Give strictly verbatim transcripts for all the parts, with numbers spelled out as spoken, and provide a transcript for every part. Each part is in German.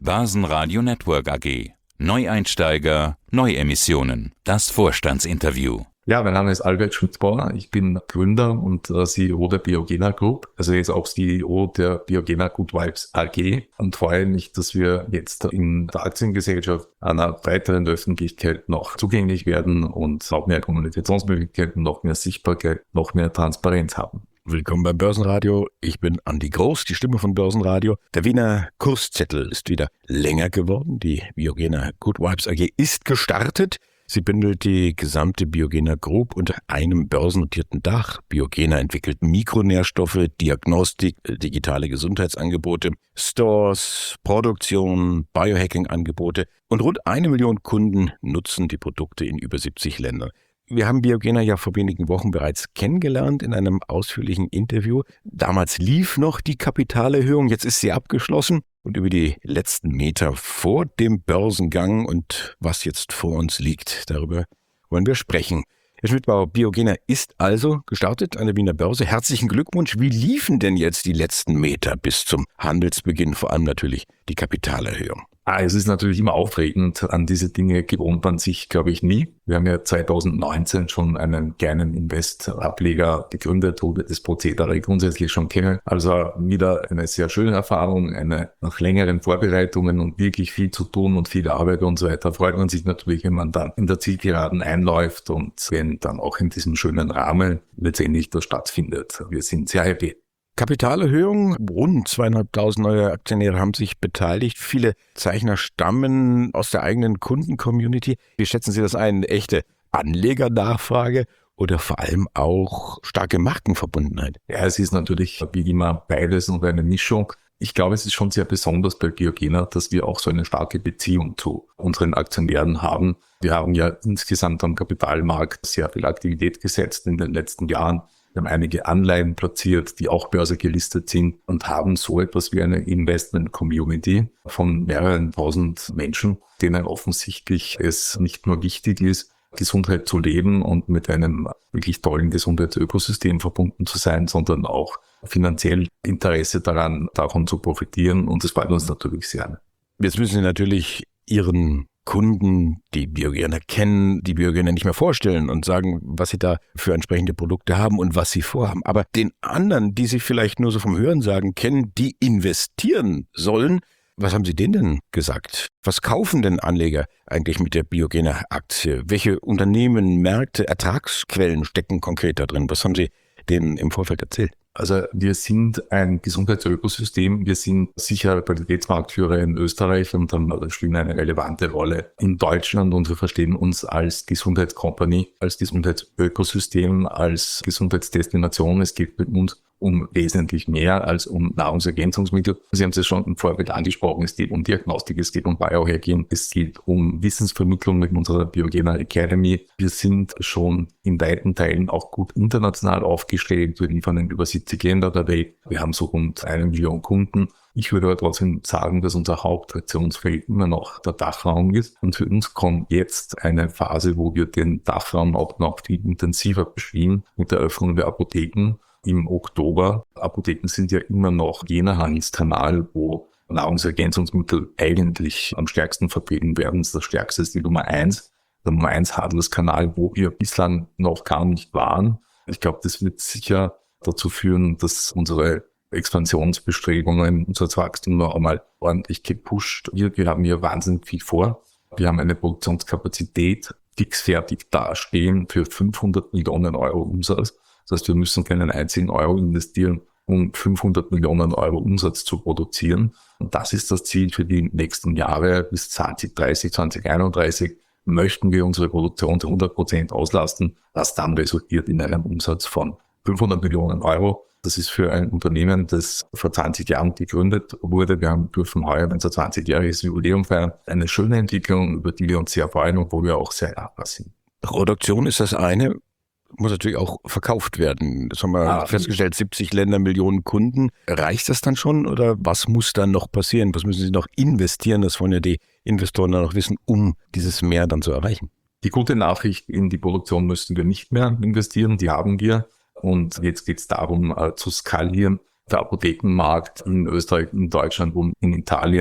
Börsenradio Network A G. Neueinsteiger, Neuemissionen. Das Vorstandsinterview. Ja, mein Name ist Albert Schmitzbauer. Ich bin Gründer und C E O der Biogena Group. Also jetzt auch C E O der Biogena Good Vibes A G und freue mich, dass wir jetzt in der Aktiengesellschaft einer breiteren Öffentlichkeit noch zugänglich werden und noch mehr Kommunikationsmöglichkeiten, noch mehr Sichtbarkeit, noch mehr Transparenz haben. Willkommen beim Börsenradio. Ich bin Andi Groß, die Stimme von Börsenradio. Der Wiener Kurszettel ist wieder länger geworden. Die Biogena Good Vibes A G ist gestartet. Sie bündelt die gesamte Biogena Group unter einem börsennotierten Dach. Biogena entwickelt Mikronährstoffe, Diagnostik, digitale Gesundheitsangebote, Stores, Produktion, Biohacking-Angebote und rund eine Million Kunden nutzen die Produkte in über siebzig Ländern. Wir haben Biogena ja vor wenigen Wochen bereits kennengelernt in einem ausführlichen Interview. Damals lief noch die Kapitalerhöhung, jetzt ist sie abgeschlossen. Und über die letzten Meter vor dem Börsengang und was jetzt vor uns liegt, darüber wollen wir sprechen. Herr Schmitzbauer, Biogena ist also gestartet an der Wiener Börse. Herzlichen Glückwunsch. Wie liefen denn jetzt die letzten Meter bis zum Handelsbeginn, vor allem natürlich die Kapitalerhöhung? Ah, es ist natürlich immer aufregend. An diese Dinge gewohnt man sich, glaube ich, nie. Wir haben ja zwanzig neunzehn schon einen kleinen Invest-Ableger gegründet, wo wir das Prozedere grundsätzlich schon kennen. Also wieder eine sehr schöne Erfahrung, eine nach längeren Vorbereitungen und wirklich viel zu tun und viel Arbeit und so weiter. Freut man sich natürlich, wenn man dann in der Zielgeraden einläuft und wenn dann auch in diesem schönen Rahmen letztendlich das stattfindet. Wir sind sehr happy. Kapitalerhöhung, rund zweieinhalbtausend neue Aktionäre haben sich beteiligt. Viele Zeichner stammen aus der eigenen Kunden-Community. Wie schätzen Sie das ein? Echte Anlegernachfrage oder vor allem auch starke Markenverbundenheit? Ja, es ist natürlich wie immer beides und eine Mischung. Ich glaube, es ist schon sehr besonders bei Biogena, dass wir auch so eine starke Beziehung zu unseren Aktionären haben. Wir haben ja insgesamt am Kapitalmarkt sehr viel Aktivität gesetzt in den letzten Jahren. Wir haben einige Anleihen platziert, die auch börsengelistet sind und haben so etwas wie eine Investment-Community von mehreren tausend Menschen, denen offensichtlich es nicht nur wichtig ist, Gesundheit zu leben und mit einem wirklich tollen Gesundheitsökosystem verbunden zu sein, sondern auch finanziell Interesse daran, davon zu profitieren. Und das freut uns natürlich sehr. Jetzt müssen Sie natürlich Ihren Kunden, die Biogena kennen, die Biogena nicht mehr vorstellen und sagen, was sie da für entsprechende Produkte haben und was sie vorhaben. Aber den anderen, die sie vielleicht nur so vom Hörensagen kennen, die investieren sollen, was haben Sie denen denn gesagt? Was kaufen denn Anleger eigentlich mit der Biogena-Aktie? Welche Unternehmen, Märkte, Ertragsquellen stecken konkret da drin? Was haben Sie denen im Vorfeld erzählt? Also wir sind ein Gesundheitsökosystem. Wir sind sicher Qualitätsmarktführer in Österreich und haben spielen eine relevante Rolle in Deutschland und wir verstehen uns als Gesundheitscompany, als Gesundheitsökosystem, als Gesundheitsdestination. Es geht bei uns um wesentlich mehr als um Nahrungsergänzungsmittel. Sie haben es schon im Vorfeld angesprochen, es geht um Diagnostik, es geht um Biohacking, es geht um Wissensvermittlung mit unserer Biogena Academy. Wir sind schon in weiten Teilen auch gut international aufgestellt. Wir liefern in über siebzig Länder der Welt. Wir haben so rund eine Million Kunden. Ich würde aber trotzdem sagen, dass unser Hauptraktionsfeld immer noch der Dachraum ist. Und für uns kommt jetzt eine Phase, wo wir den Dachraum auch noch viel intensiver bespielen mit der Öffnung der Apotheken im Oktober. Apotheken sind ja immer noch jener Handelskanal, wo Nahrungsergänzungsmittel eigentlich am stärksten vertreten werden. Das stärkste ist die Nummer eins. Der Nummer eins Handelskanal, wo wir bislang noch gar nicht waren. Ich glaube, das wird sicher dazu führen, dass unsere Expansionsbestrebungen, unser Wachstum noch einmal ordentlich gepusht wird. Wir haben hier wahnsinnig viel vor. Wir haben eine Produktionskapazität fixfertig dastehen für fünfhundert Millionen Euro Umsatz. Das heißt, wir müssen keinen einzigen Euro investieren, um fünfhundert Millionen Euro Umsatz zu produzieren. Und das ist das Ziel für die nächsten Jahre. Bis zwanzig dreißig, zwanzig einunddreißig möchten wir unsere Produktion zu hundert Prozent auslasten, was dann resultiert in einem Umsatz von fünfhundert Millionen Euro. Das ist für ein Unternehmen, das vor zwanzig Jahren gegründet wurde. Wir haben dürfen heuer unser zwanzigjähriges Jubiläum feiern. Eine schöne Entwicklung, über die wir uns sehr freuen und wo wir auch sehr dankbar sind. Produktion ist das eine. Muss natürlich auch verkauft werden. Das haben wir ah, festgestellt, siebzig Länder, Millionen Kunden. Reicht das dann schon oder was muss dann noch passieren? Was müssen Sie noch investieren? Das wollen ja die Investoren dann noch wissen, um dieses Mehr dann zu erreichen. Die gute Nachricht, in die Produktion müssten wir nicht mehr investieren, die haben wir. Und jetzt geht es darum, äh, zu skalieren. Der Apothekenmarkt in Österreich, in Deutschland und in Italien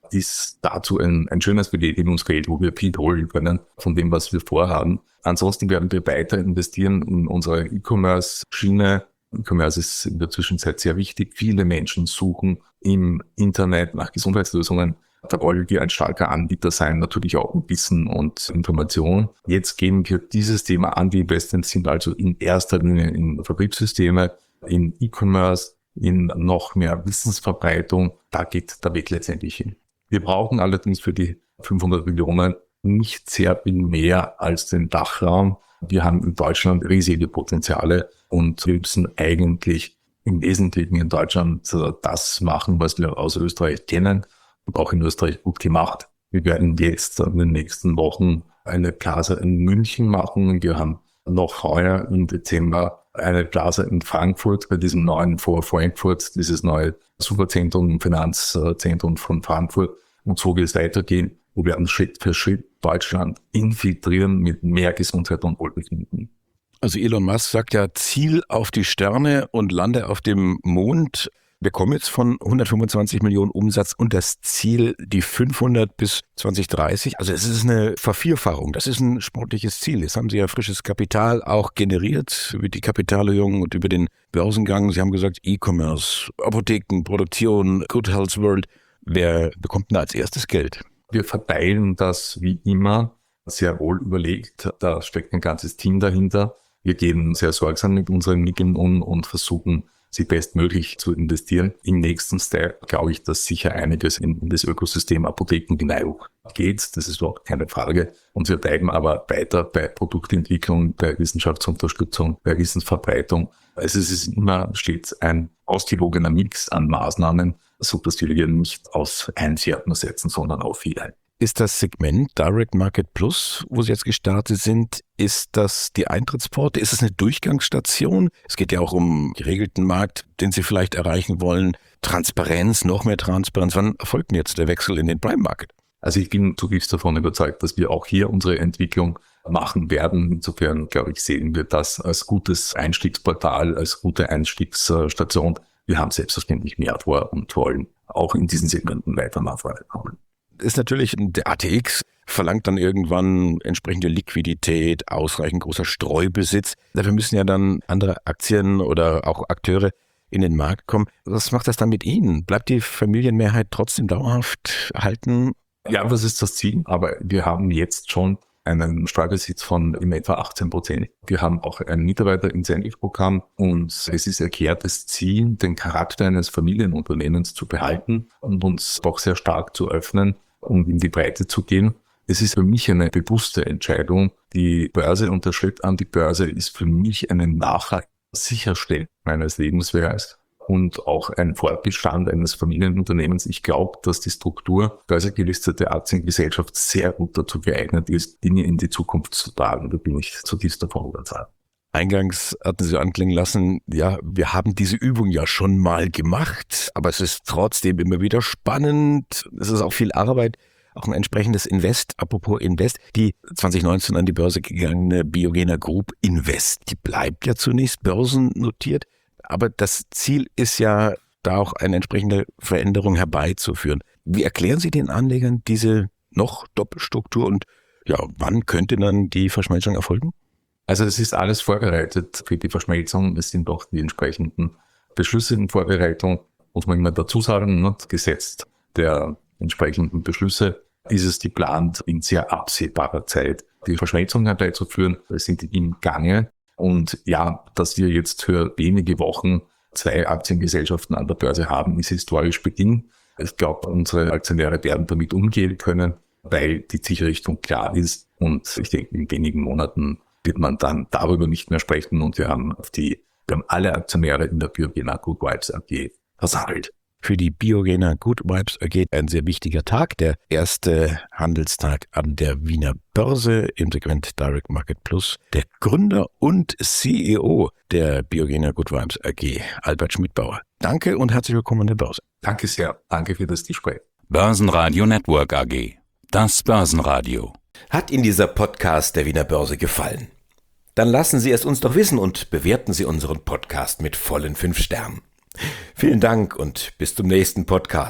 ist dazu ein, ein schönes Betätigungsfeld, wo wir viel holen können von dem, was wir vorhaben. Ansonsten werden wir weiter investieren in unsere E-Commerce-Schiene. E-Commerce ist in der Zwischenzeit sehr wichtig. Viele Menschen suchen im Internet nach Gesundheitslösungen. Da wollen wir ein starker Anbieter sein, natürlich auch mit Wissen und Information. Jetzt geben wir dieses Thema an. Die Investments sind also in erster Linie in Vertriebssysteme, in E-Commerce, in noch mehr Wissensverbreitung. Da geht der Weg letztendlich hin. Wir brauchen allerdings für die fünfhundert Millionen nicht sehr viel mehr als den Dachraum. Wir haben in Deutschland riesige Potenziale und wir müssen eigentlich im Wesentlichen in Deutschland das machen, was wir aus Österreich kennen und auch in Österreich gut gemacht. Wir werden jetzt in den nächsten Wochen eine Plaza in München machen. Wir haben noch heuer im Dezember eine Plaza in Frankfurt bei diesem neuen Vor Frankfurt, dieses neue Superzentrum, Finanzzentrum von Frankfurt. Und so wird es weitergehen. Wir werden Schritt für Schritt Deutschland infiltrieren mit mehr Gesundheit und Wohlbefinden. Also Elon Musk sagt ja, Ziel auf die Sterne und lande auf dem Mond. Wir kommen jetzt von hundertfünfundzwanzig Millionen Umsatz und das Ziel die fünfhundert bis zwanzig dreißig. Also es ist eine Vervierfachung. Das ist ein sportliches Ziel. Jetzt haben Sie ja frisches Kapital auch generiert über die Kapitalerhöhung und über den Börsengang. Sie haben gesagt E-Commerce, Apotheken, Produktion, Good Health World. Wer bekommt denn als erstes Geld? Wir verteilen das wie immer sehr wohl überlegt. Da steckt ein ganzes Team dahinter. Wir gehen sehr sorgsam mit unseren Mitteln um und versuchen, sie bestmöglich zu investieren. Im nächsten Step glaube ich, dass sicher einiges in das Ökosystem Apotheken hinein geht. Das ist doch keine Frage. Und wir bleiben aber weiter bei Produktentwicklung, bei Wissenschaftsunterstützung, bei Wissensverbreitung. Also es ist immer stets ein ausgewogener Mix an Maßnahmen, so dass wir hier nicht aus Einfärben setzen, sondern auf viele. Ist das Segment Direct Market Plus, wo Sie jetzt gestartet sind, ist das die Eintrittspforte? Ist es eine Durchgangsstation? Es geht ja auch um geregelten Markt, den Sie vielleicht erreichen wollen. Transparenz, noch mehr Transparenz. Wann erfolgt denn jetzt der Wechsel in den Prime Market? Also ich bin zutiefst davon überzeugt, dass wir auch hier unsere Entwicklung machen werden. Insofern, glaube ich, sehen wir das als gutes Einstiegsportal, als gute Einstiegsstation. Wir haben selbstverständlich mehr vor und wollen auch in diesen Segmenten weiter nachkommen. Ist natürlich, der A T X verlangt dann irgendwann entsprechende Liquidität, ausreichend großer Streubesitz. Dafür müssen ja dann andere Aktien oder auch Akteure in den Markt kommen. Was macht das dann mit Ihnen? Bleibt die Familienmehrheit trotzdem dauerhaft erhalten? Ja, das ist das Ziel. Aber wir haben jetzt schon einen Streubesitz von in etwa achtzehn Prozent. Wir haben auch ein Mitarbeiter-Incentive-Programm und es ist erklärtes Ziel, den Charakter eines Familienunternehmens zu behalten und uns doch sehr stark zu öffnen und in die Breite zu gehen. Es ist für mich eine bewusste Entscheidung. Die Börse und der Schritt an die Börse ist für mich eine nachhaltige Sicherstellung meines Lebenswerks und auch ein Fortbestand eines Familienunternehmens. Ich glaube, dass die Struktur börsengelistete Aktiengesellschaft sehr gut dazu geeignet ist, Dinge in die Zukunft zu tragen. Da bin ich zutiefst davon überzeugt. Eingangs hatten Sie anklingen lassen, ja, wir haben diese Übung ja schon mal gemacht, aber es ist trotzdem immer wieder spannend. Es ist auch viel Arbeit, auch ein entsprechendes Invest. Apropos Invest, die zwanzig neunzehn an die Börse gegangene Biogena Group Invest, die bleibt ja zunächst börsennotiert. Aber das Ziel ist ja, da auch eine entsprechende Veränderung herbeizuführen. Wie erklären Sie den Anlegern diese noch Doppelstruktur und ja, wann könnte dann die Verschmelzung erfolgen? Also es ist alles vorbereitet für die Verschmelzung. Es sind auch die entsprechenden Beschlüsse in Vorbereitung. Muss man immer dazu sagen, ne? Gesetzt der entsprechenden Beschlüsse ist es geplant, in sehr absehbarer Zeit die Verschmelzung herbeizuführen. Es sind im Gange. Und ja, dass wir jetzt für wenige Wochen zwei Aktiengesellschaften an der Börse haben, ist historisch Beginn. Ich glaube, unsere Aktionäre werden damit umgehen können, weil die Zielrichtung klar ist. Und ich denke, in wenigen Monaten wird man dann darüber nicht mehr sprechen. Und wir haben auf die, wir haben alle Aktionäre in der Biogena Good Vibes A G versammelt. Für die Biogena Good Vibes A G ein sehr wichtiger Tag, der erste Handelstag an der Wiener Börse im Segment Direct Market Plus. Der Gründer und C E O der Biogena Good Vibes A G, Albert Schmidbauer. Danke und herzlich willkommen an der Börse. Danke sehr. Danke für das Gespräch. Börsenradio Network A G. Das Börsenradio. Hat Ihnen dieser Podcast der Wiener Börse gefallen? Dann lassen Sie es uns doch wissen und bewerten Sie unseren Podcast mit vollen fünf Sternen. Vielen Dank und bis zum nächsten Podcast.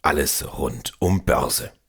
Alles rund um Börse.